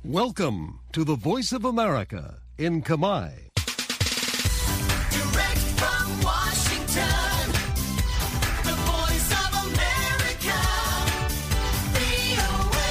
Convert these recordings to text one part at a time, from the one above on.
Welcome to the Voice of America in Kamai. Direct from Washington, the Voice of America, VOA.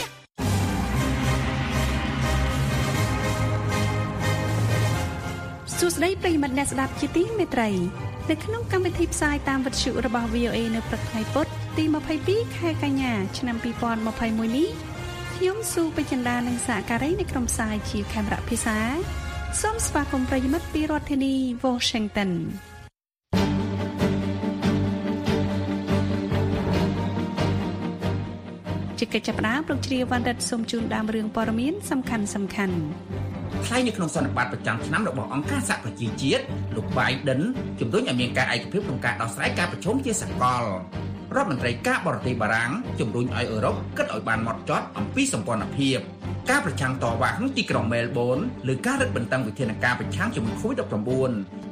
សួស្តីប្រិយមិត្តអ្នកស្ដាប់ជាទីមេត្រីនៅក្នុងកម្មវិធីផ្សាយតាមវិទ្យុរបស់ VOA នៅព្រឹកថ្ងៃពុធទី22ខែកញ្ញាឆ្នាំ2021នេះខ្ញុំស៊ូបចិន្តានិងសហការីនៅក្រុមផ្សាយជាខេមរៈភាសាសូមស្វាគមន៍ប្រិយមិត្តពីរដ្ឋធានី Washington ជាកិច្ចចាប់ផ្ដើមលោកជ្រាវវណ្ណរិទ្ធសូមជូនដើមរឿងព័ត៌មានសំខាន់ថ្លែងនៅក្នុងសន្និបាតប្រចាំឆ្នាំរបស់អង្គការសហប្រជាជាតិលោក Biden ជំរុញឲ្យមានការឯកភាពក្នុងការដោះស្រាយការប្រឈមជាសកលរដ្ឋមន្ត្រីការបរទេសបារាំងជំរុញឲ្យអឺរ៉ុបគិតឲ្យបានម៉ត់ចត់អំពីសម្ព័ន្ធភាពការប្រឆាំងតវ៉ាក្នុងទីក្រុងមែលប៊នលើការរឹតបន្តឹងវិធានការប្រឆាំងជំងឺ COVID-19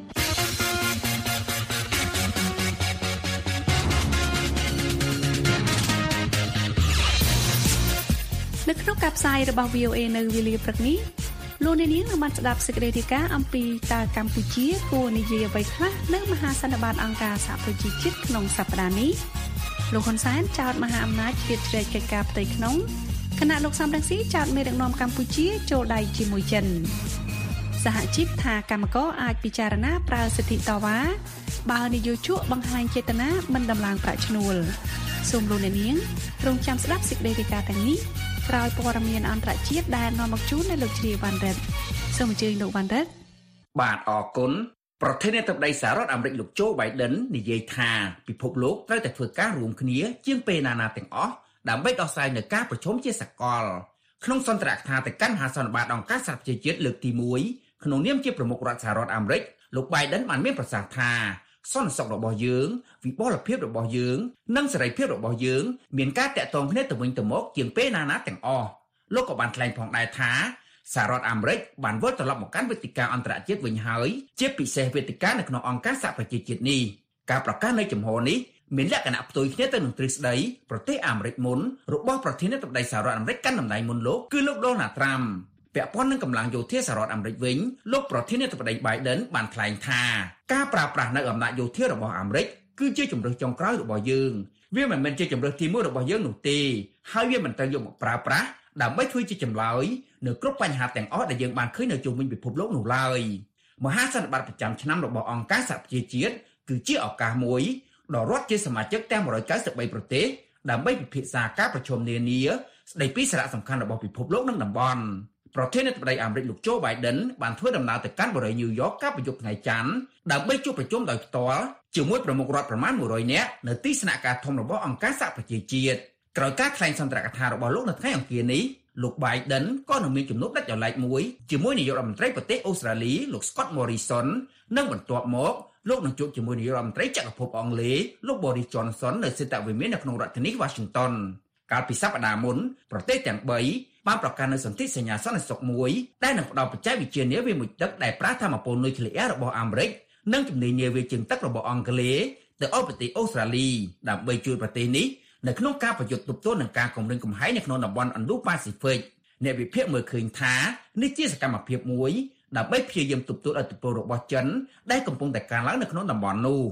នៅក្នុងការផ្សាយរបស់ VOA នៅវេលាព្រឹកនេះលោកអ្នកនាងបានស្ដាប់សេចក្តីរាយការណ៍អំពីតើកម្ពុជាគួរនិយាយអ្វីខ្លះនៅមហាសន្និបាតអង្គការសហប្រជាជាតិក្នុងសប្តាហ៍នេះលោកហ៊ុនសែនចោទមហាអំណាចជ្រៀតជ្រែកកិច្ចការផ្ទៃក្នុងគណៈលោកសំរងស៊ីចោទមេដឹកនាំកម្ពុជាចូលដៃជាមួយចិនសហជីពថាកម្មករអាចពិចារណាប្រើសិទ្ធិតវ៉ាបើនយោជកបង្ហាញចេតនាមិនដំឡើងប្រាក់ឈ្នួលសូមលោកអ្នកនាងរងចាំស្ដាប់សេចក្តីរាយការណ៍ទាំងនេះក្រោយព័ត៌មានអន្តរជាតិដែលនាំមកជូននៅលោកជ្រាវវណ្ណរិទ្ធសូមអញ្ជើញលោកវណ្ណរិទ្ធបាទអរគុណប្រធានាធិបតីសហរដ្ឋអាមេរិកលោក Joe Biden និយាយថាពិភពលោកត្រូវតែធ្វើការរួមគ្នាជាងពេលណាទាំងអស់ដើម្បីដោះស្រាយនូវការប្រឈមជាសកលក្នុងសន្ទរកថាទៅកាន់មហាសន្និបាតអង្គការសហប្រជាជាតិលើកទី1ក្នុងនាមជាប្រមុខរដ្ឋសហរដ្ឋអាមេរិកលោក Biden បានមានប្រសាសន៍ថាសន្តិសុខរបស់យើងវិបលភាពរបស់យើងនិងសេរីភាពរបស់យើងមានការតាក់ទងគ្នាទៅវិញទៅមកជាងពេលណាទាំងអស់លោកក៏បានថ្លែងផងដែរថាសហរដ្ឋអាមេរិកបានវិលត្រឡប់មកកាន់វេទិកាអន្តរជាតិវិញហើយជាពិសេសវេទិកានៅក្នុងអង្គការសហប្រជាជាតិនេះការប្រកាសនៃជំហរនេះមានលក្ខណៈផ្ទុយគ្នាទៅនឹងទ្រឹស្ដីប្រទេសអាមេរិកមុនរបស់ប្រធានាធិបតីសហរដ្ឋអាមេរិកកាន់តំណែងមុនលោកគឺលោក Donald Trump ពាក់ព័ន្ធនឹងកម្លាំងយោធាសហរដ្ឋអាមេរិកវិញលោកប្រធានាធិបតី Biden បានថ្លែងថាការប្រើប្រាស់នៅអំណាចយោធារបស់អាមេរិកគឺជាជម្រើសចុងក្រោយរបស់យើងវាមិនមែនជាជម្រើសទី1របស់យើងនោះទេហើយវាមិនត្រូវយកមកប្រើប្រាស់ដើម្បីធ្វើជាចម្លើយនៅគ្រប់បញ្ហាទាំងអស់ដែលយើងបានឃើញនៅជុំវិញពិភពលោកនោះឡើយមហាសន្និបាតប្រចាំឆ្នាំរបស់អង្គការសហប្រជាជាតិគឺជាឱកាសមួយដ៏រដ្ឋជាសមាជិកទាំង193ប្រទេសដើម្បីពិភាក្សាការប្រជុំនានាស្ដីពីសារៈសំខាន់របស់ពិភពលោកនិងតំបន់ប្រធានាធិបតីអាមេរិកលោក Joe Biden បានធ្វើដំណើរទៅកាន់បរិយាញូវយ៉កកាលពីយប់ថ្ងៃច័ន្ទដើម្បីជួបប្រជុំដោយផ្ទាល់ជាមួយប្រមុខរដ្ឋប្រមាណ100នាក់នៅទីស្នាក់ការធំរបស់អង្គការសហប្រជាជាតិក្រោយការថ្លែងសន្ទរកថារបស់លោកនៅថ្ងៃអង្គារនេះលោក Biden ក៏នឹងមានជំនួបដាច់ដោយឡែកមួយជាមួយនាយករដ្ឋមន្ត្រីប្រទេសអូស្ត្រាលីលោក Scott Morrison និងបន្ទាប់មកលោកនឹងជួបជាមួយនាយករដ្ឋមន្ត្រីចក្រភពអង់គ្លេសលោក Boris Johnson នៅសេតវិមាននៅក្នុងរដ្ឋធានី Washington កាលពីសប្តាហ៍មុនប្រទេសទាំង3បានប្រកាសនូវសន្ធិសញ្ញាសន្តិសុខមួយដែលនឹងផ្ដល់បច្ចេកវិទ្យានាវាមួយទឹកដែលប្រើថាមពលនុយក្លេអ៊ែររបស់អាមេរិកនិងជំនាញនាវាជើងទឹករបស់អង់គ្លេសទៅឲ្យប្រទេសអូស្ត្រាលីដើម្បីជួយប្រទេសនេះនៅក្នុងការប្រយុទ្ធទប់ទល់នឹងការគំរាមកំហែងនៅក្នុងតំបន់ Indo-Pacific អ្នកវិភាគមើលឃើញថានេះជាសកម្មភាពមួយដើម្បីព្យាយាមទប់ទល់ឥទ្ធិពលរបស់ចិនដែលកំពុងតែកើនឡើងនៅក្នុងតំបន់នោះ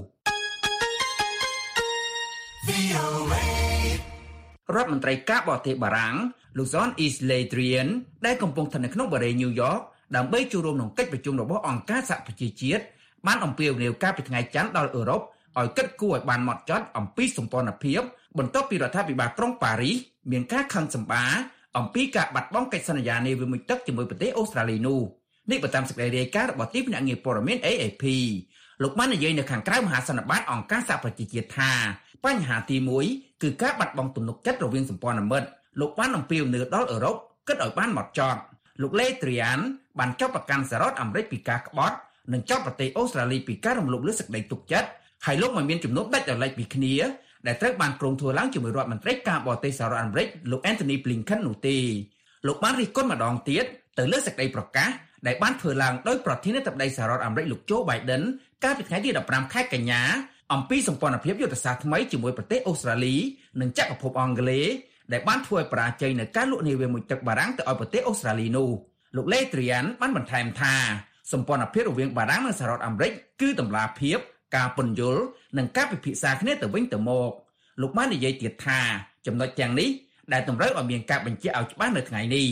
រដ្ឋមន្ត្រីការបរទេសបារាំងលោក Jean-Yves Le Drian ដែលកំពុងស្ថិតនៅក្នុងបរិយាញូវយ៉កដើម្បីចូលរួមក្នុងកិច្ចប្រជុំរបស់អង្គការសហប្រជាជាតិបានអំពាវនាវកាលពីថ្ងៃច័ន្ទដល់អឺរ៉ុបឲ្យគិតគូរឲ្យបានម៉ត់ចត់អំពីសម្ព័ន្ធភាពបន្ទាប់ពីរដ្ឋាភិបាលក្រុងប៉ារីសមានការខឹងសម្បារអំពីការបាត់បង់កិច្ចសន្យានាវាមួយទឹកជាមួយប្រទេសអូស្ត្រាលីនោះនេះបើតាមសេចក្តីរាយការណ៍របស់ទីភ្នាក់ងារព័ត៌មាន AFP លោកបាននិយាយនៅខាងក្រៅមហាសន្និបាតអង្គការសហប្រជាជាតិថាបញ្ហាទី1គឺការបាត់បង់ទំនុកចិត្តរវាងសម្ព័ន្ធមិត្តលោកបានអំពាវនាវដល់អឺរ៉ុបគិតឲ្យបានម៉ត់ចត់លោក Le Drian បានចោទប្រកាន់សហរដ្ឋអាមេរិកពីការក្បត់និងចោទប្រទេសអូស្ត្រាលីពីការរំលោភលើសេចក្តីទុកចិត្តហើយលោកមិនមានជំនួបដាច់ដោយឡែកពីគ្នាដែលត្រូវបានក្រុងធ្វើឡើងជាមួយរដ្ឋមន្ត្រីការបរទេសសហរដ្ឋអាមេរិកលោក Antony Blinken នោះទេលោកបានរិះគន់ម្ដងទៀតទៅលើសេចក្តីប្រកាសដែលបានធ្វើឡើងដោយប្រធានាធិបតីសហរដ្ឋអាមេរិកលោក Joe Biden កាលពីថ្ងៃទី15ខែកញ្ញាអំពីសម្ព័ន្ធភាពយុទ្ធសាស្ត្រថ្មីជាមួយប្រទេសអូស្ត្រាលីនិងចក្រភពអង់គ្លេសដែលបានធ្វើឲ្យបរាជ័យនៅការលក់នាវាមួយទឹកបារាំងទៅឲ្យប្រទេសអូស្ត្រាលីនោះលោកលេត្រីអានបានបន្ថែមថាសម្ព័ន្ធភាពរវាងបារាំងនិងសហរដ្ឋអាមេរិកគឺតម្លាភាពការពន្យល់និងការពិភាក្សាគ្នាទៅវិញទៅមកលោកបាននិយាយទៀតថាចំណុចទាំងនេះដែលតម្រូវឲ្យមានការបញ្ជាក់ឲ្យច្បាស់នៅថ្ងៃនេះ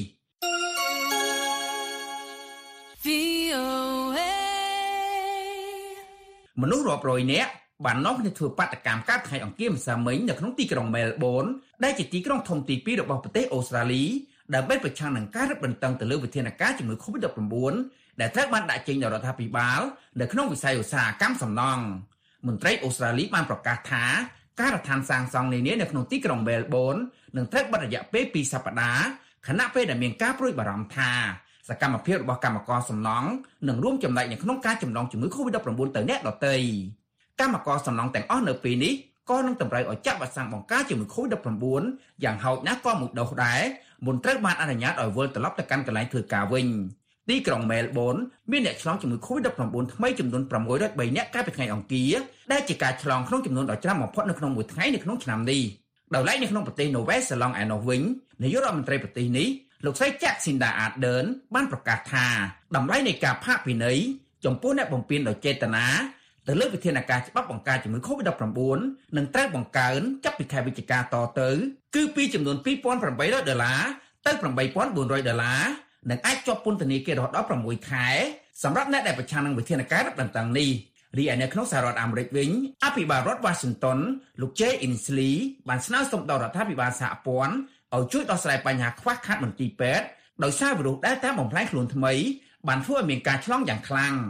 មនុស្សរាប់រយនាក់បាននាំគ្នាធ្វើបាតកម្មកាលថ្ងៃអង្គារម្សិលមិញនៅក្នុងទីក្រុងមែលប៊នដែលជាទីក្រុងធំទី2របស់ប្រទេសអូស្ត្រាលីដើម្បីប្រឆាំងនឹងការរឹតបន្តឹងទៅលើវិធានការជំងឺ Covid-19 ដែលត្រូវបានដាក់ចេញដោយរដ្ឋាភិបាលនៅក្នុងវិស័យឧស្សាហកម្មសំណង់មន្ត្រីអូស្ត្រាលីបានប្រកាសថាការដ្ឋានសាងសង់នានានៅក្នុងទីក្រុងមែលប៊ននឹងត្រូវបិទរយៈពេល2សប្តាហ៍ខណៈពេលដែលមានការព្រួយបារម្ភថាសកម្មភាពរបស់កម្មករសំណង់នឹងរួមចំណែកនៅក្នុងការចម្លងជំងឺ Covid-19 ទៅអ្នកដទៃកម្មករសំណង់ទាំងអស់នៅពេលនេះក៏នឹងតម្រូវឲ្យចាក់វ៉ាក់សាំងបង្ការជំងឺ Covid-19 យ៉ាងហោចណាស់ក៏មួយដូសដែរមុនត្រូវបានអនុញ្ញាតឲ្យវិលត្រឡប់ទៅកាន់កន្លែងធ្វើការវិញទីក្រុងមែលប៊នមានអ្នកឆ្លងជំងឺ Covid-19 ថ្មីចំនួន603នាក់កាលពីថ្ងៃអង្គារដែលជាការឆ្លងក្នុងចំនួនដ៏ច្រើនបំផុតនៅក្នុងមួយថ្ងៃនៅក្នុងឆ្នាំនេះដោយឡែកនៅក្នុងប្រទេសនូវែលសេឡង់ឯណោះវិញនាយករដ្ឋមន្ត្រីប្រទេសនេះលោកស្រីចាក់ស៊ីនដាអាដឺនបានប្រកាសថាតម្លៃនៃការផាកពិន័យចំពោះអ្នកបំពានដោយចេតនាទៅលើវិធានការច្បាប់បង្ការជំងឺ Covid-19 នឹងត្រូវបង្កើនចាប់ពីខែវិច្ឆិកាតទៅគឺពីចំនួន$2,800ទៅ$3,400និងអាចជាប់ពន្ធនាគាររហូតដល់6ខែសម្រាប់អ្នកដែលប្រឆាំងនឹងវិធានការរឹតបន្តឹងនេះរីឯនៅក្នុងសហរដ្ឋអាមេរិកវិញអភិបាលរដ្ឋ Washington លោក Jay Inslee បានស្នើសុំដល់រដ្ឋាភិបាលសហព័ន្ធឲ្យជួយដោះស្រាយបញ្ហាខ្វះខាតមន្ទីរពេទ្យដោយសារវីរុស Delta បំផ្លាញខ្លួនថ្មីបានធ្វើឲ្យមានការឆ្លងយ៉ាងខ្លាំង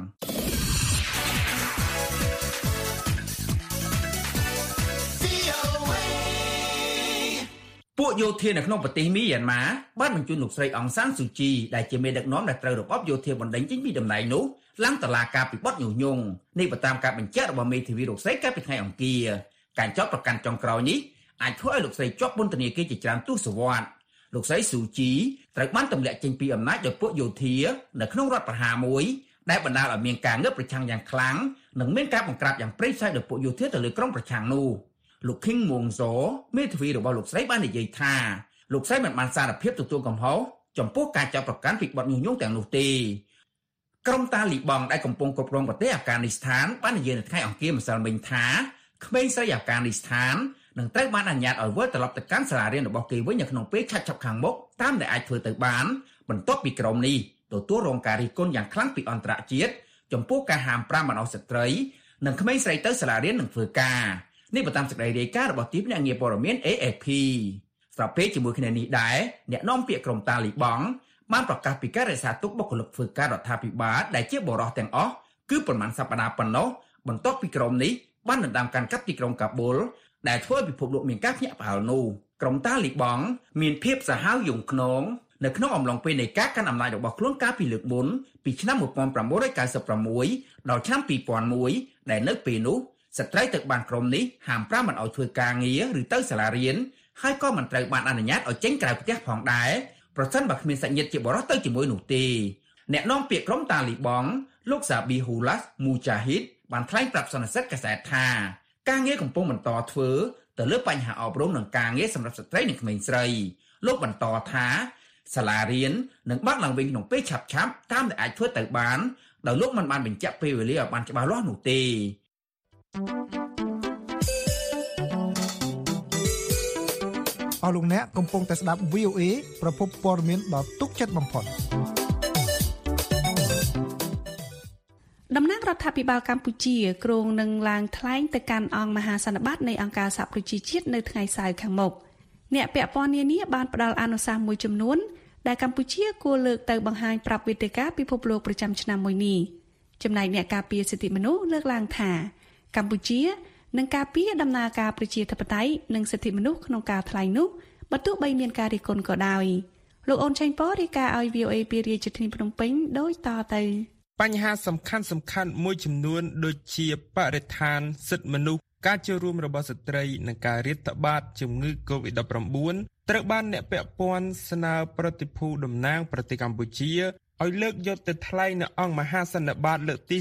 ពួកយោធានៅក្នុងប្រទេសមីយ៉ាន់ម៉ាបានបញ្ជូនលោកស្រីអង្សានស៊ូជីដែលជាមេដឹកនាំដែលត្រូវរបបយោធាបណ្តេញចេញពីតំណែងនោះឡើងតុលាការពីបទញុះញង់នេះបើតាមការបញ្ជាក់របស់មេធាវីលោកស្រីកាលពីថ្ងៃអង្គារការចោទប្រកាន់ចុងក្រោយនេះអាចធ្វើឲ្យលោកស្រីជាប់ពន្ធនាគារជាច្រើនទសវត្សរ៍លោកស្រីស៊ូជីត្រូវបានទម្លាក់ចេញពីអំណាចដោយពួកយោធានៅក្នុងរដ្ឋប្រហារមួយដែលបណ្ដាលឲ្យមានការងើបប្រឆាំងយ៉ាងខ្លាំងនិងមានការបង្ក្រាបយ៉ាងព្រៃផ្សៃដោយពួកយោធាទៅលើក្រុមប្រឆាំងនោះលោកឃីងមួងហ្សមេធាវីរបស់លោកស្រីបាននិយាយថាលោកស្រីមិនបានសារភាពទទួលកំហុសចំពោះការចាប់ប្រកាន់ពីបទញុះញង់ទាំងនោះទេក្រុមតាលីបង់ដែលកំពុងគ្រប់គ្រងប្រទេសអាហ្វហ្គានីស្ថានបាននិយាយនៅថ្ងៃអង្គារម្សិលមិញថាក្មេងស្រីអាហ្វហ្គានីស្ថាននឹងត្រូវបានអនុញ្ញាតឲ្យវិលត្រឡប់ទៅកាន់សាលារៀនរបស់គេវិញនៅក្នុងពេលឆាប់ៗខាងមុខតាមដែលអាចធ្វើទៅបានបន្ទាប់ពីក្រុមនេះទទួលរងការរិះគន់យ៉ាងខ្លាំងពីអន្តរជាតិចំពោះការហាម5បណ្ដោះស្ត្រីនិងក្មេងស្រីទៅសាលារៀននិងធ្វើការនេះបើតាមសេចក្តីរាយការណ៍របស់ទីភ្នាក់ងារព័ត៌មាន AFP ស្របពេលជាមួយគ្នានេះដែរអ្នកនាំពាក្យក្រុមតាលីបង់បានប្រកាសពីការរក្សាទុកបុគ្គលិកធ្វើការរដ្ឋាភិបាលដែលជាបរិសុទ្ធទាំងអស់គឺប្រមាណសប្តាហ៍ប៉ុណ្ណោះបន្ទាប់ពីក្រុមនេះបានដណ្ដើមកាន់កាប់ទីក្រុងកាប៊ុលដែលធ្វើឲ្យពិភពលោកមានការភ្ញាក់ផ្អើលនោះក្រុមតាលីបង់មានភាពសាហាវយង់ឃ្នងនៅក្នុងអំឡុងពេលនៃការកាន់អំណាចរបស់ខ្លួនកាលពីលើកមុនពីឆ្នាំ1996ដល់ឆ្នាំ2001ដែលនៅពេលនោះស្ត្រីទៅបានក្រុមនេះហាម5មិនឲ្យធ្វើការងារឬទៅសាលារៀនហើយក៏មិនត្រូវបានអនុញ្ញាតឲ្យចេញក្រៅផ្ទះផងដែរប្រសិនបើគ្មានសាច់ញាតិជាបរិសុទ្ធទៅជាមួយនោះទេអ្នកនាំពាក្យក្រុមតាលីបង់លោកសាប៊ីហ៊ូឡាស់មូចាហ៊ីតបានថ្លែងប្រាប់សន្និសីទកាសែតថាការងារកំពុងបន្តធ្វើទៅលើបញ្ហាអប់រំនិងការងារសម្រាប់ស្ត្រីនិងក្មេងស្រីលោកបន្តថាសាលារៀននឹងបើកឡើងវិញក្នុងពេលឆាប់ៗតាមដែលអាចធ្វើទៅបានដោយលោកមិនបានបញ្ជាក់ពេលវេលាឲ្យបានច្បាស់លាស់នោះទេអស់លោកអ្នកកំពុងតែស្ដាប់ VOA ប្រភពព័ត៌មានដ៏ទុកចិត្តបំផុតតំណាងរដ្ឋាភិបាលកម្ពុជាគ្រោងនឹងឡើងថ្លែងទៅកាន់អង្គមហាសន្និបាតនៃអង្គការសហប្រជាជាតិនៅថ្ងៃសៅរ៍ខាងមុខអ្នកពាក់ព័ន្ធនានាបានផ្ដល់អនុសាសន៍មួយចំនួនដែលកម្ពុជាគួរលើកទៅបង្ហាញប្រាប់វេទិកាពិភពលោកប្រចាំឆ្នាំមួយនេះចំណែកអ្នកការពារសិទ្ធិមនុស្សលើកឡើងថាកម្ពុជានឹងការពារដំណើរការប្រជាធិបតេយ្យនិងសិទ្ធិមនុស្សក្នុងការថ្លែងនោះបើទោះបីមានការរិះគន់ក៏ដោយលោកអូនឆេងប៉រាយការណ៍ឲ្យ VOA ពីរាជធានីភ្នំពេញដូចតទៅបញ្ហាសំខាន់មួយចំនួនដូចជាបរិស្ថានសិទ្ធិមនុស្សការចូលរួមរបស់ស្ត្រីនិងការរាតត្បាតជំងឺ COVID-19 ត្រូវបានអ្នកពាក់ព័ន្ធស្នើប្រតិភូតំណាងប្រទេសកម្ពុជាឲ្យលើកយកទៅថ្លែងនៅអង្គមហាសន្និបាតលើកទី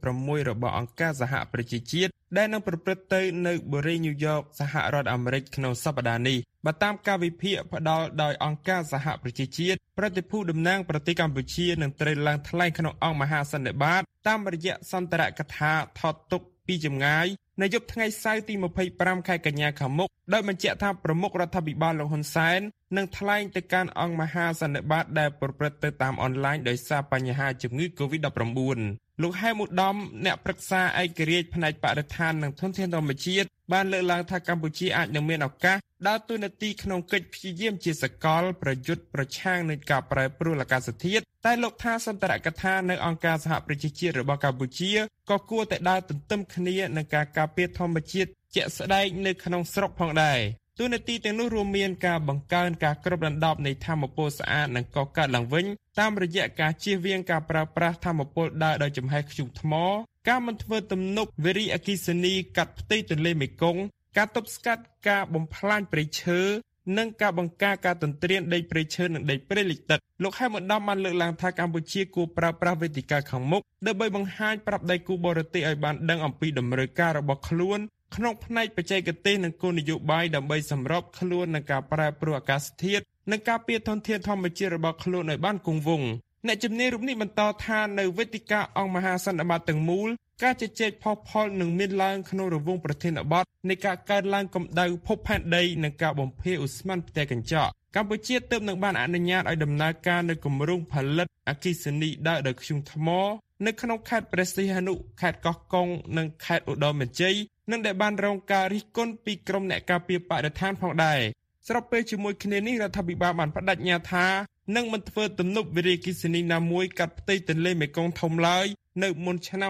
36របស់អង្គការសហប្រជាជាតិដែលនឹងប្រព្រឹត្តទៅនៅបូរីញូវយ៉កសហរដ្ឋអាមេរិកក្នុងសប្តាហ៍នេះបើតាមការវិភាគផ្ដល់ដោយអង្គការសហប្រជាជាតិប្រតិភូតំណាងប្រទេសកម្ពុជានឹងត្រូវឡើងថ្លែងក្នុងអង្គមហាសន្និបាតតាមរយៈសន្ទរកថាថតទុកពីចម្ងាយនៅយប់ថ្ងៃសៅរ៍ទី25ខែកញ្ញាខាងមុខដោយបញ្ជាក់ថាប្រមុខរដ្ឋាភិបាលលោកហ៊ុនសែននឹងថ្លែងទៅកាន់អង្គមហាសន្និបាតដែលប្រព្រឹត្តទៅតាមអនឡាញដោយសារបញ្ហាជំងឺ Covid-19 លោកហែមឧត្តមអ្នកប្រឹក្សាឯករាជ្យផ្នែកបរិស្ថាននិងធនធានធម្មជាតិបានលើកឡើងថាកម្ពុជាអាចនឹងមានឱកាសដើរតួនាទីក្នុងកិច្ចព្យាយាមជាសកលប្រយុទ្ធប្រឆាំងនឹងការប្រែប្រួលអាកាសធាតុតែលោកថាសន្ទរកថានៅអង្គការសហប្រជាជាតិរបស់កម្ពុជាក៏គួរតែដើរទន្ទឹមគ្នានឹងការការពារធម្មជាតិជាក់ស្ដែងនៅក្នុងស្រុកផងដែរតួនាទីទាំងនោះរួមមានការបង្កើនការគ្របដណ្ដប់នៃថាមពលស្អាតនិងកកើតឡើងវិញតាមរយៈការជៀសវាងការប្រើប្រាស់ថាមពលដើរដោយចំហែធ្យូងថ្មការមិនធ្វើទំនប់វារីអគ្គិសនីកាត់ផ្ទៃទន្លេមេគង្គការទប់ស្កាត់ការបំផ្លាញព្រៃឈើនិងការបង្ការការទន្ទ្រានដីព្រៃឈើនិងដីព្រៃលិចទឹកលោកហែមឧត្តមបានលើកឡើងថាកម្ពុជាគួរប្រើប្រាស់វេទិកាខាងមុខដើម្បីបង្ហាញប្រាប់ដៃគូបរទេសឲ្យបានដឹងអំពីតម្រូវការរបស់ខ្លួនក្នុងផ្នែកបច្ចេកទេសនិងគោលនយោបាយដើម្បីសម្របខ្លួននឹងការប្រែប្រួលអាកាសធាតុនិងការពារធនធានធម្មជាតិរបស់ខ្លួនឲ្យបានគង់វង្សអ្នកជំនាញរូបនេះបន្តថានៅវេទិកាអង្គមហាសន្និបាតទាំងមូលការជជែកផុសផុលនឹងមានឡើងក្នុងរង្វង់ប្រធានបទនៃការកើនឡើងកម្ដៅភពផែនដីនិងការបំភាយឧស្ម័នផ្ទៃកញ្ចក់កម្ពុជាទើបនឹងបានអនុញ្ញាតឲ្យដំណើរការនៅគម្រោងផលិតអគ្គិសនីដើរដោយធ្យូងថ្មនៅក្នុងខេត្តព្រះសីហនុខេត្តកោះកុងនិងខេត្តឧត្តរមានជ័យនិងដែលបានរងការរិះគន់ពីក្រុមអ្នកការពារបរិស្ថានផងដែរស្របពេលជាមួយគ្នានេះរដ្ឋាភិបាលបានបដិញ្ញាថានឹងមិនធ្វើទំនប់វារីអគ្គិសនីណាមួយកាត់ផ្ទៃទន្លេមេគង្គធំឡើយនៅមុនឆ្នាំ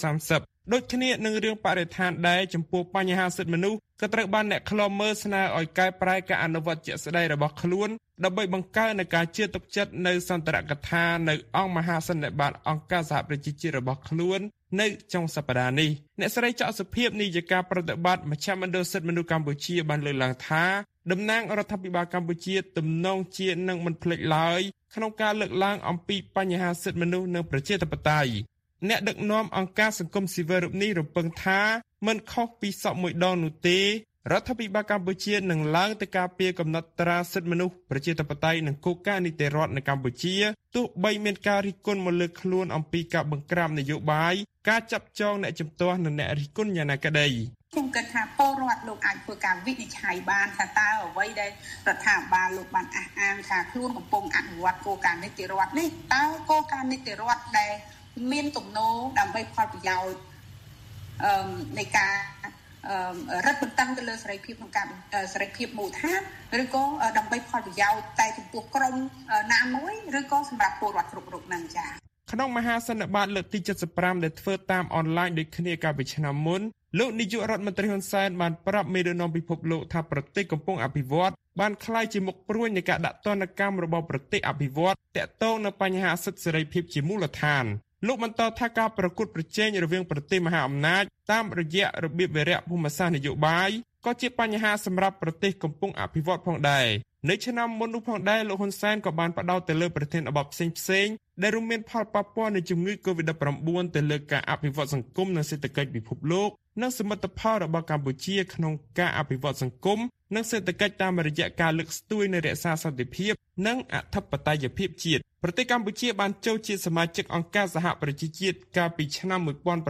2030ដូចគ្នានឹងរឿងបរិស្ថានដែរចំពោះបញ្ហាសិទ្ធិមនុស្សក៏ត្រូវបានអ្នកខ្លំមើលស្នើឲ្យកែប្រែការអនុវត្តជាក់ស្ដែងរបស់ខ្លួនដើម្បីបង្កើននូវការជឿទុកចិត្តនៅសន្ទរកថានៅអង្គមហាសន្និបាតអង្គការសហប្រជាជាតិរបស់ខ្លួននៅចុងសប្តាហ៍នេះអ្នកស្រីច័កសុភាពនាយិកាប្រតិបត្តិមជ្ឈមណ្ឌលសិទ្ធិមនុស្សកម្ពុជាបានលើកឡើងថាតំណាងរដ្ឋាភិបាលកម្ពុជាទំនងជានឹងមិនភ្លេចឡើយក្នុងការលើកឡើងអំពីបញ្ហាសិទ្ធិមនុស្សនិងប្រជាធិបតេយ្យអ្នកដឹកនាំអង្គការសង្គមស៊ីវិលរូបនេះរំពឹងថាមិនខុសពីសពមួយដងនោះទេរដ្ឋាភិបាលកម្ពុជានឹងឡើងទៅការពារកំណត់ត្រាសិទ្ធិមនុស្សប្រជាធិបតេយ្យនិងគោលការណ៍នីតិរដ្ឋនៅកម្ពុជាទោះបីមានការរិះគន់មកលើខ្លួនអំពីការបង្ក្រាបនយោបាយការចាប់ចងអ្នកជំទាស់និងអ្នករិះគន់យ៉ាងណាក្តីខ្ញុំគិតថាពលរដ្ឋលោកអាចធ្វើការវិនិច្ឆ័យបានថាតើអ្វីដែលរដ្ឋាភិបាលលោកបានអះអាងថាខ្លួនកំពុងអនុវត្តគោលការណ៍នីតិរដ្ឋនេះតើគោលការណ៍នីតិរដ្ឋដែលមានទំនោរដើម្បីផលប្រយោជន៍នៃការរឹតបន្តឹងទៅលើសេរីភាពក្នុងការសេរីភាពមូលដ្ឋានឬក៏ដើម្បីផលប្រយោជន៍តែចំពោះក្រុមណាមួយឬក៏សម្រាប់ពលរដ្ឋគ្រប់រូបនឹងចា៎ក្នុងមហាសន្និបាតលើកទី75ដែលធ្វើតាមអនឡាញដូចគ្នាកាលពីឆ្នាំមុនលោកនាយករដ្ឋមន្ត្រីហ៊ុនសែនបានប្រាប់មេដឹកនាំពិភពលោកថាប្រទេសកំពុងអភិវឌ្ឍបានក្លាយជាមុខព្រួញនៃការដាក់ទណ្ឌកម្មរបស់ប្រទេសអភិវឌ្ឍតាក់ទងនឹងបញ្ហាសិទ្ធិសេរីភាពជាមូលដ្ឋានលោកបន្តថាការប្រកួតប្រជែងរវាងប្រទេសមហាអំណាចតាមរយៈរបៀបវារៈភូមិសាស្ត្រនយោបាយក៏ជាបញ្ហាសម្រាប់ប្រទេសកំពុងអភិវឌ្ឍផងដែរនៅឆ្នាំមុននោះផងដែរលោកហ៊ុនសែនក៏បានផ្ដោតទៅលើប្រធានបទផ្សេងៗដែលរួមមានផលប៉ះពាល់នៃជំងឺ Covid-19 ទៅលើការអភិវឌ្ឍសង្គមនិងសេដ្ឋកិច្ចពិភពលោកនិងសមិទ្ធផលរបស់កម្ពុជាក្នុងការអភិវឌ្ឍសង្គមនិងសេដ្ឋកិច្ចតាមរយៈការលើកស្ទួយនៃរក្សាសន្តិភាពនិងអធិបតេយ្យភាពជាតិប្រទេសកម្ពុជាបានចូលជាសមាជិកអង្គការសហប្រជាជាតិកាលពីឆ្នាំ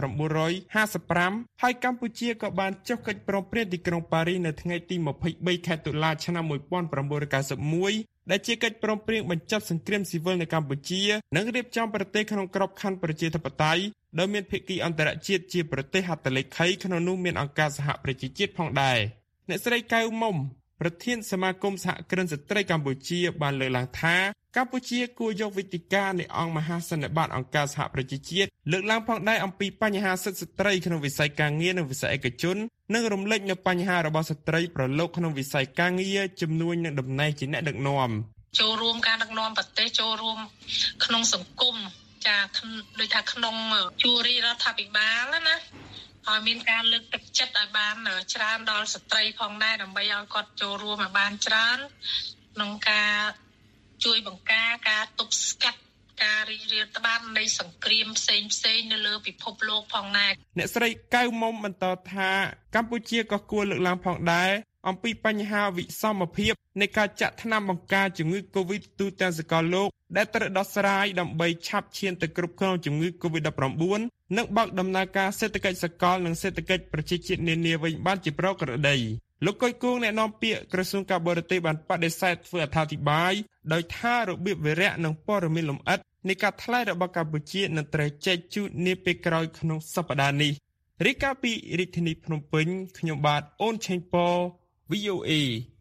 1955ហើយកម្ពុជាក៏បានចុះកិច្ចព្រមព្រៀងទីក្រុងប៉ារីសនៅថ្ងៃទី23ខែតុលាឆ្នាំ1991ដែលជាកិច្ចព្រមព្រៀងបញ្ចប់សង្គ្រាមស៊ីវិលនៅកម្ពុជានិងរៀបចំប្រទេសក្នុងក្របខ័ណ្ឌប្រជាធិបតេយ្យដោយមានភាគីអន្តរជាតិជាប្រទេសហត្ថលេខីក្នុងនោះមានអង្គការសហប្រជាជាតិផងដែរអ្នកស្រីកៅមុំប្រធានសមាគមសហគ្រិនស្ត្រីកម្ពុជាបានលើកឡើងថាកម្ពុជាគួរយកវេទិកានៃអង្គមហាសន្និបាតអង្គការសហប្រជាជាតិលើកឡើងផងដែរអំពីបញ្ហាសិទ្ធិស្ត្រីក្នុងវិស័យការងារនិងវិស័យឯកជននិងរំលេចនៅបញ្ហារបស់ស្ត្រីប្រឡូកក្នុងវិស័យការងារជំនួញនិងតំណែងជាអ្នកដឹកនាំចូលរួមការដឹកនាំប្រទេសចូលរួមក្នុងសង្គមចាដូចថាក្នុងជួររដ្ឋាភិបាលណាឲ្យមានការលើកទឹកចិត្តឲ្យបានច្រើនដល់ស្ត្រីផងដែរដើម្បីឲ្យគាត់ចូលរួមឲ្យបានច្រើនក្នុងការជួយបង្ការការទប់ស្កាត់ការរីករាលដាលនៃសង្គ្រាមផ្សេងនៅលើពិភពលោកផងដែរអ្នកស្រីកៅមុំបន្តថាកម្ពុជាក៏គួរលើកឡើងផងដែរអំពីបញ្ហាវិសមភាពនៃការចាក់ថ្នាំបង្ការជំងឺ Covid ទូទាំងសកលលោកដែលត្រូវដោះស្រាយដើម្បីឆាប់ឈានទៅគ្រប់គ្រងជំងឺ Covid-19 និងបើកដំណើរការសេដ្ឋកិច្ចសកលនិងសេដ្ឋកិច្ចប្រជាជាតិនានាវិញបានជាប្រក្រតីលោកកុយគួងអ្នកនាំពាក្យក្រសួងការបរទេសបានបដិសេធធ្វើអត្ថាធិប្បាយដោយថារបៀបវារៈនិងព័ត៌មានលម្អិតនៃការថ្លែងរបស់កម្ពុជានឹងត្រូវចែកជូននាពេលក្រោយក្នុងសប្តាហ៍នេះរាយការណ៍ពីរាជធានីភ្នំពេញខ្ញុំបាទអូនឆេងប៉VOA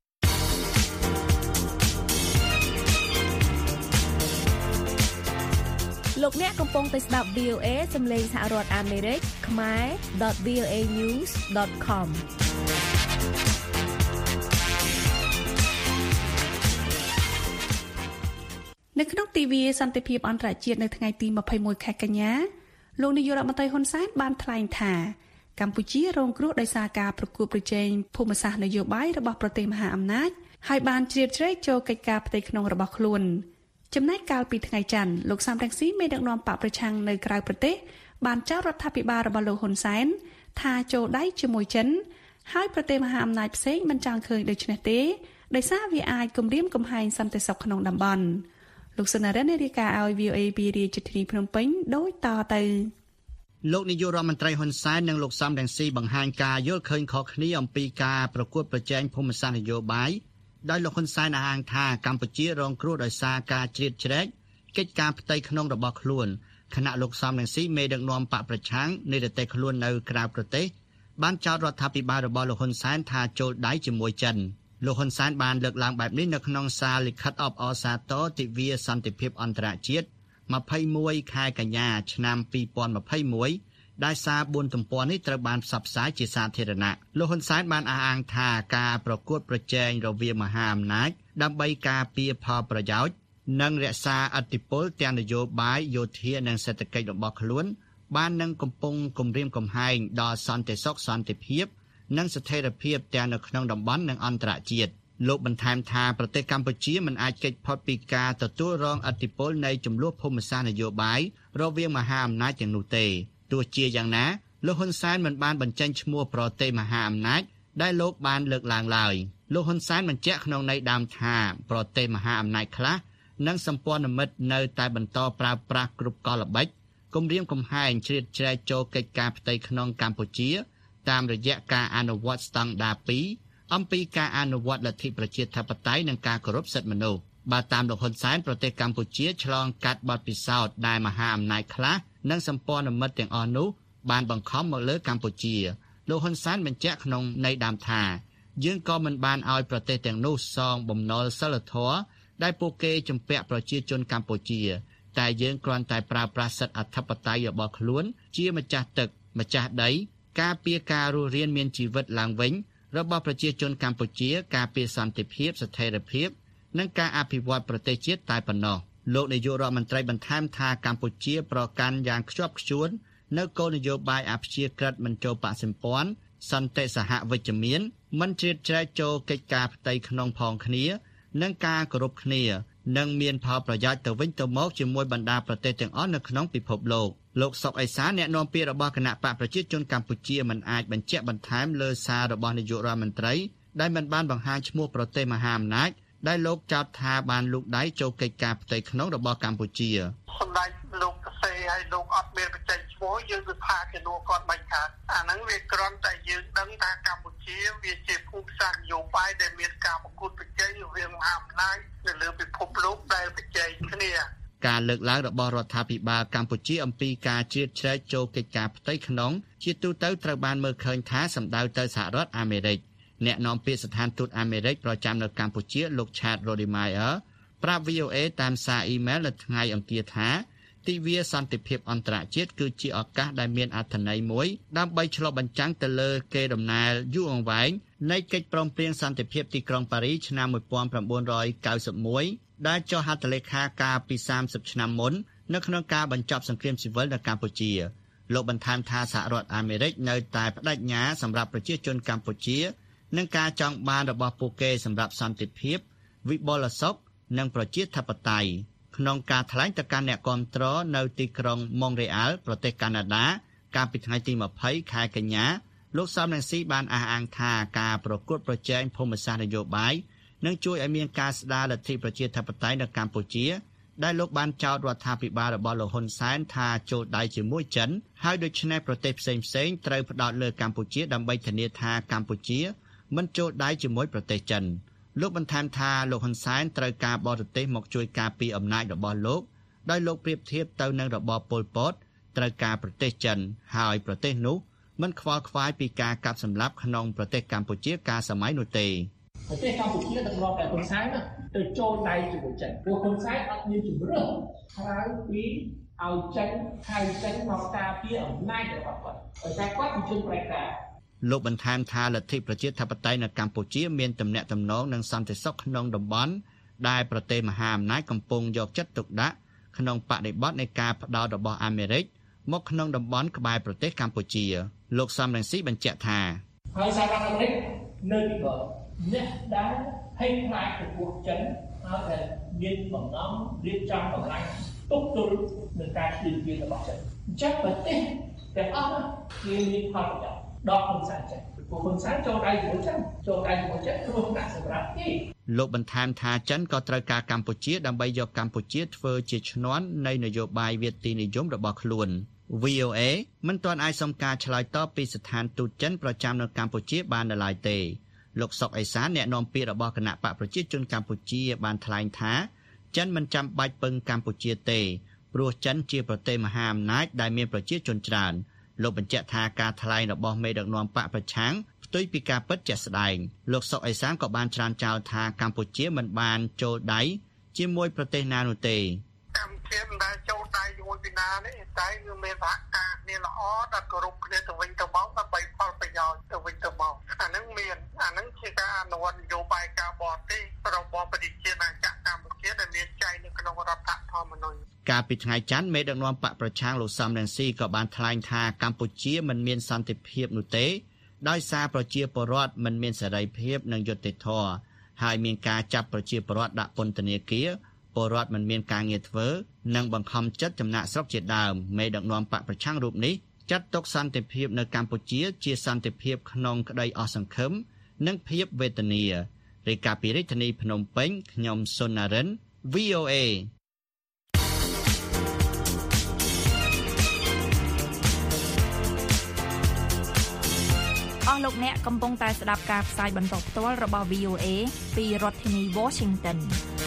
លោកអ្នកកំពុងតែស្ដាប់ VOA សំឡេងសហរដ្ឋអាមេរិកខ្មែរ .voanews.com នៅក្នុងទិវាសន្តិភាពអន្តរជាតិនៅថ្ងៃទី21ខែកញ្ញាលោកនាយករដ្ឋមន្ត្រីហ៊ុនសែនបានថ្លែងថាកម្ពុជារងគ្រោះដោយសារការប្រកួតប្រជែងភូមិសាស្ត្រនយោបាយរបស់ប្រទេសមហាអំណាចហើយបានជ្រៀតជ្រែកចូលកិច្ចការផ្ទៃក្នុងរបស់ខ្លួនចំណែកកាលពីថ្ងៃច័ន្ទលោកសំរងស៊ីមេដឹកនាំបកប្រឆាំងនៅក្រៅប្រទេសបានចោទរដ្ឋាភិបាលរបស់លោកហ៊ុនសែនថាចូលដៃជាមួយចិនហើយប្រទេសមហាអំណាចផ្សេងមិនចង់ឃើញដូច្នេះទេដោយសារវាអាចគំរាមកំហែងសន្តិសុខក្នុងតំបន់លោកសុនរិនរាយការណ៍ឲ្យ VOA ពីរាជធានីភ្នំពេញដូចតទៅលោកនាយករដ្ឋមន្ត្រីហ៊ុនសែននិងលោកសំរងស៊ីបង្ហាញការយល់ឃើញខុសគ្នាអំពីការប្រកួតប្រជែងភូមិសាស្ត្រនយោបាយដោយលោកហ៊ុនសែនអះអាងថាកម្ពុជារងគ្រោះដោយសារការជ្រៀតជ្រែកកិច្ចការផ្ទៃក្នុងរបស់ខ្លួនខណៈលោកសំរងស៊ីមេដឹកនាំបកប្រឆាំងនៃប្រទេសខ្លួននៅក្រៅប្រទេសបានចោទរដ្ឋាភិបាលរបស់លោកហ៊ុនសែនថាចូលដៃជាមួយចិនលោកហ៊ុនសែនបានលើកឡើងបែបនេះនៅក្នុងសារលិខិតអបអរសាទរទិវាសន្តិភាពអន្តរជាតិ21ខែកញ្ញាឆ្នាំ2021ដែលសារ4ទំព័រនេះត្រូវបានផ្សព្វផ្សាយជាសាធារណៈលោកហ៊ុនសែនបានអះអាងថាការប្រកួតប្រជែងរវាងមហាអំណាចដើម្បីការពារផលប្រយោជន៍និងរក្សាឥទ្ធិពលទាំងនយោបាយយោធានិងសេដ្ឋកិច្ចរបស់ខ្លួនបាននឹងកំពុងគំរាមកំហែងដល់សន្តិសុខសន្តិភាពនិងស្ថិរភាពទាំងនៅក្នុងតំបន់និងអន្តរជាតិលោកបន្ថែមថាប្រទេសកម្ពុជាមិនអាចគេចផុតពីការទទួលរងឥទ្ធិពលនៃចំនួនភូមិសាស្ត្រនយោបាយរវាងមហាអំណាចទាំងនោះទេទោះជាយ៉ាងណាលោកហ៊ុនសែនមិនបានបញ្ចេញឈ្មោះប្រទេសមហាអំណាចដែលលោកបានលើកឡើងឡើយលោកហ៊ុនសែនបញ្ជាក់ក្នុងន័យដើមថាប្រទេសមហាអំណាចខ្លះនិងសម្ព័ន្ធមិត្តនៅតែបន្តប្រើប្រាស់គ្រប់កលល្បិចគំរាមកំហែងជ្រៀតជ្រែកចូលកិច្ចការផ្ទៃក្នុងកម្ពុជាតាមរយៈការអនុវត្តស្តង់ដារ2អំពីការអនុវត្តលទ្ធិប្រជាធិបតេយ្យនិងការគោរពសិទ្ធិមនុស្សបើតាមលោកហ៊ុនសែនប្រទេសកម្ពុជាឆ្លងកាត់បទពិសោធន៍ដែលមហាអំណាចខ្លះនិងសម្ព័ន្ធមិត្តទាំងអស់នោះបានបង្ខំមកលើកម្ពុជាលោកហ៊ុនសែនបញ្ជាក់ក្នុងន័យដើមថាយើងក៏មិនបានឲ្យប្រទេសទាំងនោះសងបំណុលសិលធម៌ដែលពួកគេជំពាក់ប្រជាជនកម្ពុជាតែយើងគ្រាន់តែប្រើប្រាស់សិទ្ធិអធិបតេយ្យរបស់ខ្លួនជាម្ចាស់ទឹកម្ចាស់ដីការពារការរស់រានមានជីវិតឡើងវិញរបស់ប្រជាជនកម្ពុជាការពារសន្តិភាពស្ថិរភាពនិងការអភិវឌ្ឍប្រទេសជាតិតែប៉ុណ្ណោះលោកនាយករដ្ឋមន្ត្រីបន្ថែមថាកម្ពុជាប្រកាន់យ៉ាងខ្ជាប់ខ្ជួននៅគោលនយោបាយអព្យាក្រឹតមិនចូលបក្សសម្ព័ន្ធសន្តិសហវិជ្ជមានមិនជ្រៀតជ្រែកចូលកិច្ចការផ្ទៃក្នុងផងគ្នានិងការគោរពគ្នានិងមានផលប្រយោជន៍ទៅវិញទៅមកជាមួយបណ្ដាប្រទេសទាំងអស់នៅក្នុងពិភពលោកសុកអេសានអ្នកនាំពាក្យរបស់គណៈបកប្រជាជនកម្ពុជាមិនអាចបញ្ជាក់បន្ថែមលើសាររបស់នាយករដ្ឋមន្ត្រីដែលមិនបានបង្ហាញឈ្មោះប្រទេសមហាអំណាចដែលលោកចោទថាបានលូកដៃចូលកិច្ចការផ្ទៃក្នុងរបស់កម្ពុជាសម្ដេចលោកកសេហើយលោកអត់មានបញ្ចេញឈ្មោះយើងគឺថាគេនោះគាត់បាញ់ខាតអាហ្នឹងវាគ្រាន់តែយើងដឹងថាកម្ពុជាវាជាភូមិសាស្ត្រនយោបាយដែលមានការប្រកួតប្រជែងរវាងមហាអំណាចនៅលើពិភពលោកដែលប្រជែងគ្នាការលើកឡើងរបស់រដ្ឋាភិបាលកម្ពុជាអំពីការជ្រៀតជ្រែកចូលកិច្ចការផ្ទៃក្នុងជាទូទៅត្រូវបានមើលឃើញថាសម្ដៅទៅសហរដ្ឋអាមេរិកអ្នកនាំពាក្យស្ថានទូតអាមេរិកប្រចាំនៅកម្ពុជាលោក Chad Rodimeyer ប្រាប់ VOA តាមសារអ៊ីមែលនៅថ្ងៃអង្គារថាទិវាសន្តិភាពអន្តរជាតិគឺជាឱកាសដែលមានអត្ថន័យមួយដើម្បីឆ្លុះបញ្ចាំងទៅលើកេរដំណែលយូរអង្វែងនៃកិច្ចព្រមព្រៀងសន្តិភាពទីក្រុងប៉ារីសឆ្នាំ1991ដែលចុះហត្ថលេខាកាលពី30ឆ្នាំមុននៅក្នុងការបញ្ចប់សង្គ្រាមស៊ីវិលនៅកម្ពុជាលោកបន្ថែមថាសហរដ្ឋអាមេរិកនៅតែបដិញ្ញាសម្រាប់ប្រជាជនកម្ពុជានិងការចង់បានរបស់ពួកគេសម្រាប់សន្តិភាពវិបុលសុខនិងប្រជាធិបតេយ្យក្នុងការថ្លែងទៅកាន់អ្នកគាំទ្រនៅទីក្រុង Montreal ប្រទេសកាណាដាកាលពីថ្ងៃទី20ខែកញ្ញាលោកសំរងស៊ីបានអះអាងថាការប្រកួតប្រជែងភូមិសាស្ត្រនយោបាយនឹងជួយឲ្យមានការស្ដារលទ្ធិប្រជាធិបតេយ្យនៅកម្ពុជាដែលលោកបានចោទរដ្ឋាភិបាលរបស់លោកហ៊ុនសែនថាចូលដៃជាមួយចិនហើយដូច្នេះប្រទេសផ្សេងៗត្រូវផ្ដោតលើកម្ពុជាដើម្បីធានាថាកម្ពុជាមិនចូលដៃជាមួយប្រទេសចិនលោកបន្ថែមថាលោកហ៊ុនសែនត្រូវការបរទេសមកជួយការពារអំណាចរបស់លោកដោយលោកប្រៀបធៀបទៅនឹងរបបប៉ុលពតត្រូវការប្រទេសចិនហើយប្រទេសនោះមិនខ្វល់ខ្វាយពីការកាប់សម្លាប់ក្នុងប្រទេសកម្ពុជាកាលសម័យនោះទេប្រទេសកម្ពុជាដឹកនាំដោយហ៊ុនសែនទៅចូលដៃជាមួយចិនព្រោះហ៊ុនសែនអត់មានជំរឿនក្រៅពីឲ្យចិនហើយចិនមកការពារអំណាចរបស់គាត់ដោយតែគាត់ជាជនប្រេក្រាលោកបន្ថែមថាលទ្ធិប្រជាធិបតេយ្យនៅកម្ពុជាមានទំនាក់ទំនងនឹងសន្តិសុខក្នុងតំបន់ដែលប្រទេសមហាអំណាចកំពុងយកចិត្តទុកដាក់ក្នុងបដិបត្តិនៃការផ្ដោតរបស់អាមេរិកមកក្នុងតំបន់ក្បែរប្រទេសកម្ពុជាលោកសំរងស៊ីបញ្ជាក់ថាហើយសហរដ្ឋអាមេរិកនៅទីកោអ្នកដែលហេតុខ្លាចចំពោះចិនហើយដែលមានបំណងរៀបចំកម្លាំងទប់ទល់នឹងការឈ្លានពានរបស់ចិនអញ្ចឹងប្រទេសទាំងអស់គឺមានផលប្រយោជន៍ដល់ហ៊ុនសែនចិនព្រោះហ៊ុនសែនចូលដៃជាមួយចិនចូលដៃជាមួយចិនគ្រោះថ្នាក់សម្រាប់គេលោកបន្ថែមថាចិនក៏ត្រូវការកម្ពុជាដើម្បីយកកម្ពុជាធ្វើជាឈ្នន់នៃនយោបាយវាទីនិយមរបស់ខ្លួន VOA មិនទាន់អាចសុំការឆ្លើយតបពីស្ថានទូតចិនប្រចាំនៅកម្ពុជាបាននៅឡើយទេលោកសុកអេសានអ្នកនាំពាក្យរបស់គណៈបកប្រជាជនកម្ពុជាបានថ្លែងថាចិនមិនចាំបាច់ពឹងកម្ពុជាទេព្រោះចិនជាប្រទេសមហាអំណាចដែលមានប្រជាជនច្រើនលោកបញ្ជាក់ថាការថ្លែងរបស់មេដឹកនាំបកប្រឆាំងផ្ទុយពីការពិតជាក់ស្ដែងលោកសុកអេសានក៏បានច្រានចោលថាកម្ពុជាមិនបានចូលដៃជាមួយប្រទេសណានោះទេកម្ពុជាមិនដែលចូលដៃជាមួយពីណាទេតែគឺមានសហការគ្នាល្អដល់គោរពគ្នាទៅវិញទៅមកដើម្បីផលប្រយោជន៍ទៅវិញទៅមកអានឹងមានអានឹងជាការអនុវត្តនយោបាយការបរទេសរបស់ប្រជាជាតិអាចារ្យកម្ពុជាដែលមានចែងនៅក្នុងរដ្ឋធម្មនុញ្ញកាលពីថ្ងៃច័ន្ទមេដឹកនាំបកប្រឆាំងលោកសំរងស៊ីក៏បានថ្លែងថាកម្ពុជាមិនមានសន្តិភាពនោះទេដោយសារប្រជាពលរដ្ឋមិនមានសេរីភាពនិងយុត្តិធម៌ហើយមានការចាប់ប្រជាពលរដ្ឋដាក់ពន្ធនាគារពលរដ្ឋមិនមានការងារធ្វើនិងបង្ខំចិត្តចំណាក់ស្រុកជាដើមមេដឹកនាំបកប្រឆាំងរូបនេះចាត់ទុកសន្តិភាពនៅកម្ពុជាជាសន្តិភាពក្នុងក្តីអស់សង្ឃឹមនិងភាពវេទនារាយការណ៍ពីរាជធានីភ្នំពេញខ្ញុំសុនណារិន VOA អស់លោកអ្នកកំពុងតែស្ដាប់ការផ្សាយបន្តផ្ទាល់របស់ VOA ពីរដ្ឋធានី Washington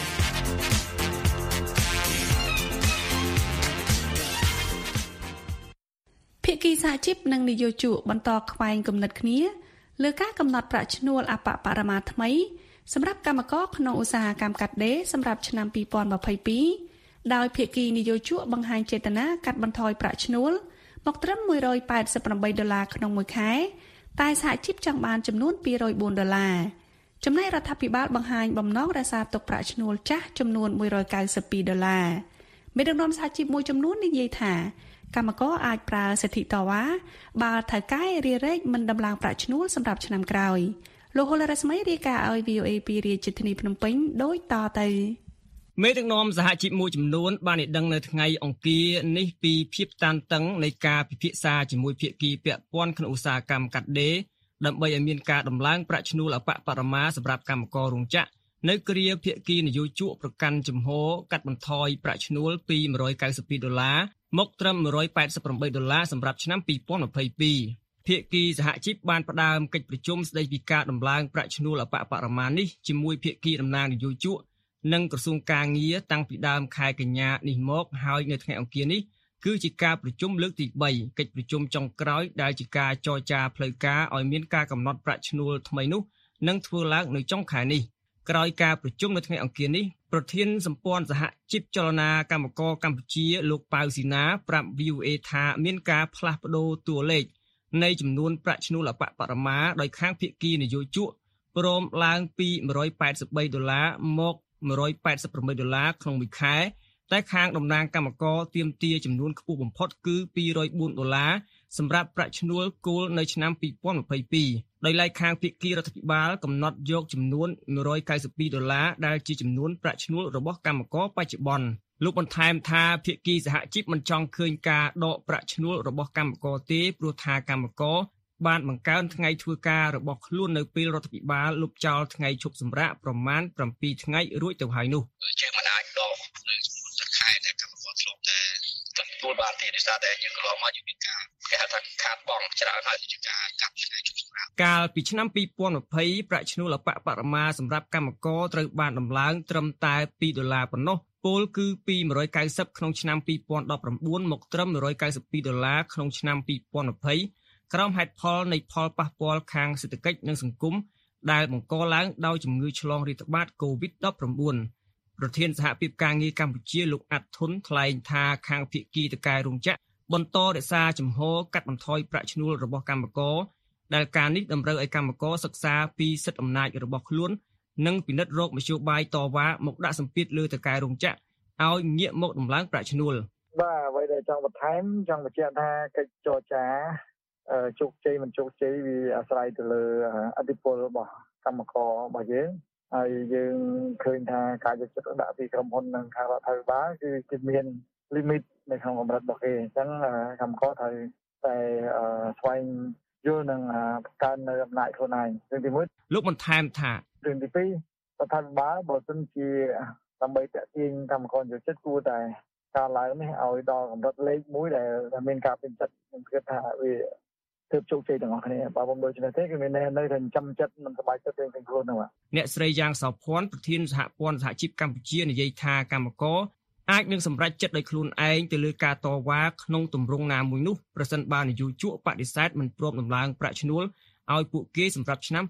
ភាគីសហជីពនិងនយោជកបន្តខ្វែងគំនិតគ្នាលើការកំណត់ប្រាក់ឈ្នួលអបបរមាថ្មីសម្រាប់កម្មករក្នុងឧស្សាហកម្មកាត់ដេរសម្រាប់ឆ្នាំ2022ដោយភាគីនយោជកបង្ហាញចេតនាកាត់បន្ថយប្រាក់ឈ្នួលមកត្រឹម$188ក្នុងមួយខែតែសហជីពចង់បានចំនួន$204ចំណែករដ្ឋាភិបាលបង្ហាញបំណងរក្សាទុកប្រាក់ឈ្នួលចាស់ចំនួន$192មេដឹកនាំសហជីពមួយចំនួននិយាយថាកម្មករអាចប្រើសិទ្ធិតវ៉ាបើថៅកែរារែកមិនដំឡើងប្រាក់ឈ្នួលសម្រាប់ឆ្នាំក្រោយលោកហុលរស្មីរាយការណ៍ឲ្យ VOA ពីរាជធានីភ្នំពេញដូចតទៅមេដឹកនាំសហជីពមួយចំនួនបានឲ្យដឹងនៅថ្ងៃអង្គារនេះពីភាពតានតឹងនៃការពិភាក្សាជាមួយភាគីពាក់ព័ន្ធក្នុងឧស្សាហកម្មកាត់ដេរដើម្បីឲ្យមានការដំឡើងប្រាក់ឈ្នួលអបបរមាសម្រាប់កម្មកររោងចក្រនៅគ្រាភាគីនយោជកប្រកាន់ជំហរកាត់បន្ថយប្រាក់ឈ្នួលពី$192មកត្រឹម$188សម្រាប់ឆ្នាំ2022ភាគីសហជីពបានផ្ដើមកិច្ចប្រជុំស្ដីពីការដំឡើងប្រាក់ឈ្នួលអបបរមានេះជាមួយភាគីតំណាងនយោជកនិងក្រសួងកាងារតាំងពីដើមខែកញ្ញានេះមកហើយនៅថ្ងៃអង្គារនេះគឺជាការប្រជុំលើកទី3កិច្ចប្រជុំចុងក្រោយដែលជាការចរចាផ្លូវការឲ្យមានការកំណត់ប្រាក់ឈ្នួលថ្មីនោះនឹងធ្វើឡើងនៅចុងខែនេះក្រោយការប្រជុំនៅថ្ងៃអង្គារនេះប្រធានសម្ព័ន្ធសហជីពចលនាកម្មករកម្ពុជាលោកប៉ៅស៊ីណាប្រាប់ VOA ថាមានការផ្លាស់ប្ដូរតួលេខនៃចំនួនប្រាក់ឈ្នួលអបបរមាដោយខាងភាគីនយោជកព្រមឡើងពី$183មក$188ក្នុងមួយខែតែខាងតំណាងកម្មករទាមទារចំនួនខ្ពស់បំផុតគឺ$204សម្រាប់ប្រាក់ឈ្នួលគោលនៅឆ្នាំ2022ដោយឡែកខាងភាគីរដ្ឋាភិបាលកំណត់យកចំនួន$192ដែលជាចំនួនប្រាក់ឈ្នួលរបស់កម្មករបច្ចុប្បន្នលោកបន្ថែមថាភាគីសហជីពមិនចង់ឃើញការដកប្រាក់ឈ្នួលរបស់កម្មករទេព្រោះថាកម្មករបានបង្កើនថ្ងៃធ្វើការរបស់ខ្លួននៅពេលរដ្ឋាភិបាលលុបចោលថ្ងៃឈប់សម្រាកប្រមាណ7ថ្ងៃរួចទៅហើយនោះយើងមិនអាចដកនៅចំនួនទឹកខែដែលកម្មករធ្លាប់តែទទួលបានទេដោយសារតែយើងកន្លងមកយើងមានការគេហៅថាខាតបង់ច្រើនហើយជាការកាត់ថ្ងៃឈប់សម្រាកកាលពីឆ្នាំ2020ប្រាក់ឈ្នួលអបបរមាសម្រាប់កម្មករត្រូវបានដំឡើងត្រឹមតែ$2ប៉ុណ្ណោះពលគឺពី190ក្នុងឆ្នាំ2019មកត្រឹម$192ក្នុងឆ្នាំ2020ក្រោមហេតុផលនៃផលប៉ះពាល់ខាងសេដ្ឋកិច្ចនិងសង្គមដែលបង្កឡើងដោយជំងឺឆ្លងរាតត្បាត COVID-19 ប្រធានសហភាពការងារកម្ពុជាលោកអាត់ធុនថ្លែងថាខាងភាគីតកែរោងចក្របន្តរក្សាជំហរកាត់បន្ថយប្រាក់ឈ្នួលរបស់កម្មករដែលការនេះតម្រូវឲ្យកម្មករសិក្សាពីសិទ្ធិអំណាចរបស់ខ្លួននិងពិនិត្យរកមធ្យោបាយតវ៉ាមកដាក់សម្ពាធលើតកែរោងចក្រឲ្យងាកមកដំឡើងប្រាក់ឈ្នួលបាទអ្វីដែលចង់បន្ថែមចង់បញ្ជាក់ថាកិច្ចចរចាជោគជ័យមិនជោគជ័យវាអាស្រ័យទៅលើឥទ្ធិពលរបស់កម្មកររបស់យើងហើយយើងឃើញថាការយកចិត្តទុកដាក់ពីក្រុមហ៊ុននិងខាងរដ្ឋាភិបាលគឺមាន limit នៅក្នុងកម្រិតរបស់គេអញ្ចឹងកម្មករត្រូវតែស្វែងយល់និងបង្កើននៅអំណាចខ្លួនឯងរឿងទី1 លោកបន្ថែមថារឿងទី2រដ្ឋាភិបាលបើសិនជាដើម្បីតាក់ទាញកម្មករយកចិត្តគួរតែការឡើងនេះឲ្យដល់កម្រិតលេខ1ដែលមានការពេញចិត្តខ្ញុំគិតថាវាទើបជោគជ័យទាំងអស់គ្នាបើមិនដូចនេះទេគឺមាននៅតែចាំចិត្តមិនសប្បាយចិត្តទាំងខ្លួនហ្នឹងអ្នកស្រីយ៉ាងសោភ័ណ្ឌប្រធានសហព័ន្ធសហជីពកម្ពុជានិយាយថាកម្មករអាចនឹងសម្រេចចិត្តដោយខ្លួនឯងទៅលើការតវ៉ាក្នុងទម្រង់ណាមួយនោះប្រសិនបើនយោជកបដិសេធមិនព្រមដំឡើងប្រាក់ឈ្នួលឲ្យពួកគេសម្រាប់ឆ្នាំ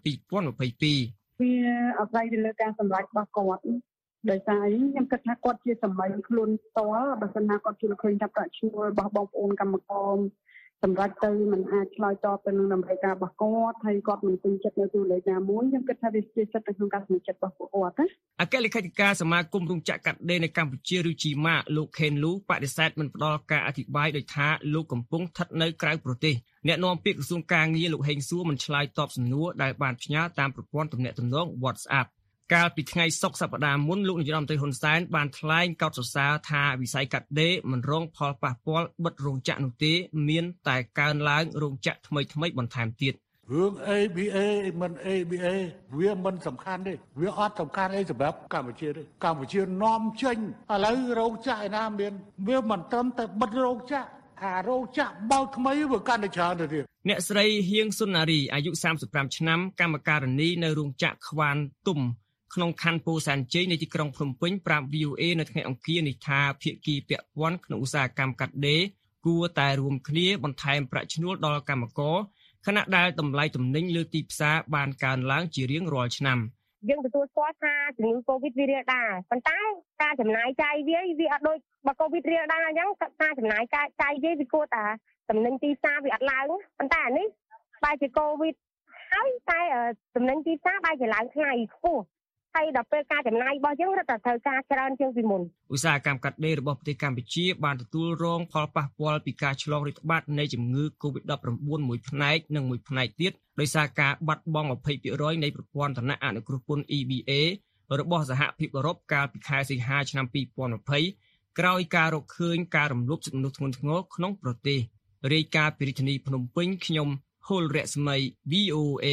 2022 វាអាស្រ័យទៅលើការសម្រេចរបស់គាត់ដោយសារអីខ្ញុំគិតថាគាត់ជាសម័យខ្លួនផ្ទាល់បើសិនណាគាត់ជឿឃើញថាប្រាក់ឈ្នួលរបស់បងប្អូនកម្មករសម្រាប់ទៅមិនអាចឆ្លើយតបទៅនឹងតម្រូវការរបស់គាត់ហើយគាត់មិនពេញចិត្តនៅទូលេខណាមួយខ្ញុំគិតថាវាជាចិត្តនៅក្នុងការសម្រេចចិត្តរបស់គាត់ណាអគ្គលេខាធិការសមាគមរោងចក្រកាត់ដេរនៅកម្ពុជាឬជីម៉ាលោកខេនលូបដិសេធមិនផ្ដល់ការអធិប្បាយដោយថាលោកកំពុងស្ថិតនៅក្រៅប្រទេសអ្នកនាំពាក្យក្រសួងការងារលោកហេងសួរមិនឆ្លើយតបសំណួរដែលបានផ្ញើតាមប្រព័ន្ធទំនាក់ទំនង WhatsAppកាលពីថ្ងៃសុក្រសប្តាហ៍មុនលោកនាយរដ្ឋមន្ត្រីហ៊ុនសែនបានថ្លែងកោតសរសើរថាវិស័យកាត់ដេរមិនរងផលប៉ះពាល់បិទរោងចក្រនោះទេមានតែកើនឡើងរោងចក្រថ្មីបន្ថែមទៀតរឿង ABA មិន ABA វាមិនសំខាន់ទេវាអត់សំខាន់អីសម្រាប់កម្ពុជាទេកម្ពុជានាំចេញឥឡូវរោងចក្រឯណាមានវាមិនត្រឹមតែបិទរោងចក្រអារោងចក្របើកថ្មីវាកាន់តែច្រើនទៅទៀតអ្នកស្រីហៀងសុនារីអាយុ35ឆ្នាំកម្មការិនីនៅរោងចក្រខ្វានទុំក្នុងខណ្ឌពោធិ៍សែនជ័យនៃទីក្រុងភ្នំពេញប្រាប់ VOA នៅថ្ងៃអង្គារនេះថាភាគីពាក់ព័ន្ធក្នុងឧស្សាហកម្មកាត់ដេរគួរតែរួមគ្នាបន្ថែមប្រាក់ឈ្នួលដល់កម្មករខណៈដែលតម្លៃទំនិញលើទីផ្សារបានកើនឡើងជារៀងរាល់ឆ្នាំយើងទទួលស្គាល់ថាជំងឺ Covid វារាលដាលប៉ុន្តែការចំណាយចាយវាអត់ដូចបើ Covid រាលដាលអញ្ចឹងការចំណាយចាយវាគួរតែទំនិញទីផ្សារវាអត់ឡើងប៉ុន្តែអានេះបែរជា Covid ហើយតែទំនិញទីផ្សារបែរជាឡើងថ្លៃខ្ពស់ហើយដល់ពេលការចំណាយរបស់យើងរត់តែត្រូវការច្រើនជាងពីមុនឧស្សាហកម្មកាត់ដេររបស់ប្រទេសកម្ពុជាបានទទួលរងផលប៉ះពាល់ពីការឆ្លងរាតត្បាតនៃជំងឺ Covid-19 មួយផ្នែកនិងមួយផ្នែកទៀតដោយសារការបាត់បង់ 20% នៃប្រព័ន្ធឋានៈអនុគ្រោះពន្ធ EBA របស់សហភាពអឺរ៉ុបកាលពីខែសីហាឆ្នាំ2020ក្រោយការរកឃើញការរំលោភសិទ្ធិមនុស្សធ្ងន់ធ្ងរក្នុងប្រទេសរាយការណ៍ពីរាជធានីភ្នំពេញខ្ញុំហុលរស្មី VOA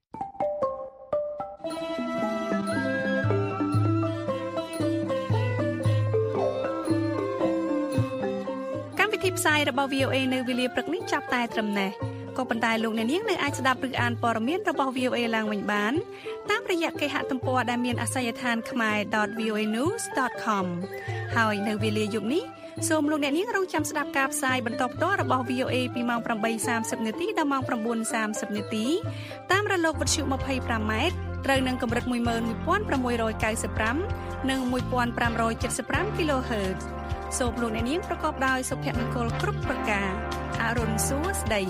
ផ្សាយរបស់ VOA នៅវេលាព្រឹកនេះចាប់តែត្រឹមនេះក៏ប៉ុន្តែលោកអ្នកនាងនៅអាចស្ដាប់ឬអានព័ត៌មានរបស់ VOA ឡើងវិញបានតាមរយៈគេហទំព័រដែលមានអាសយដ្ឋាន khmer.voanews.com ហើយនៅវេលាយប់នេះសូមលោកអ្នកនាងរងចាំស្ដាប់ការផ្សាយបន្តផ្ទាល់របស់ VOA ពីម៉ោង 8:30 នាទីដល់ម៉ោង 9:30 នាទីតាមរលកវិទ្យុ 25M ត្រូវនឹងកម្រិត 11695 និង 1575 kHzសូមលោកអ្នកនាងប្រកបដោយសុភមង្គលគ្រប់ប្រការអរុនសួស្ដី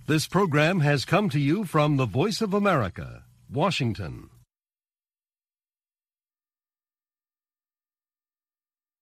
This program has come to you from the Voice of America, Washington.